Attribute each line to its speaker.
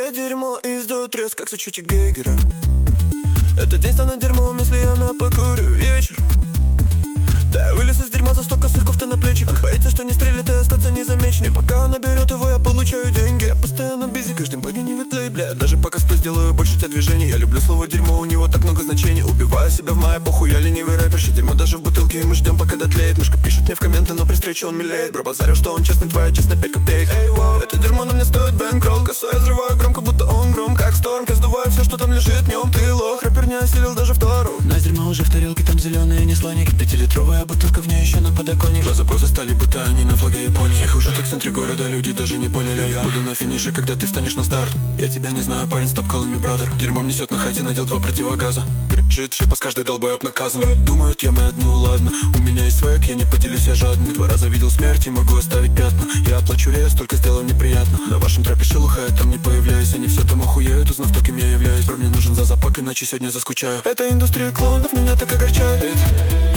Speaker 1: Глотает дерьмо и издает треск, как сочетик Гейгера. Этот день станет дерьмом, если я напокурю вечер. Да, я вылез из дерьма за 100 косых кофты на плечиках. Боится, что не стрелит и остаться незамеченным. И пока она берет его, я получаю деньги. Я постоянно бизи, каждым богинь не ветлей, бля. Даже по косплей сделаю больше тебя движений. Я люблю слово дерьмо, у него так много значений. Убиваю себя в мае, похуй, я ленивый рэперщик. Дерьмо даже в бутылке, и мы ждем, пока дотлеет. Мышка пишет мне в комменты, но при встрече он милеет. Бро базарю, что он честный, твоя честно 5 копеек. Эй, вау, это дерьмо, но мне стоит бэнкролл. Косой я взрываю громко, будто он гром. Как сторм, я сдуваю все, что там лежит в нем. Ты лох, рэпер не осилил даже вторую.
Speaker 2: На дерьмо уже в тарелке, там зеленые не слоники. 5-литровая бутылка, в ней еще на подоконник.
Speaker 1: Глаза поза стали, будто они на флаге Японии. Их уже так в центре города, люди даже не поняли. Я буду на финише, когда ты встанешь на старт. Я тебя не знаю, парень, стоп, call me brother. Дерьмом несет на хате, надел 2 противогаза. Кричит шипас, каждый долбоеб наказан. Думают, я мой, ну ладно. У меня есть свек, я не поделюсь, я жадный. 2 раза видел смерть и могу оставить пятна. Я оплачу рейс, только сделал неприятно. На вашем трапе шелуха, я там не появляюсь. Они все там охуеют, узнав, кто кем я являюсь. Бро, мне нужен за запак, иначе сегодня заскучаю. Эта индустрия клоунов меня так огорчает.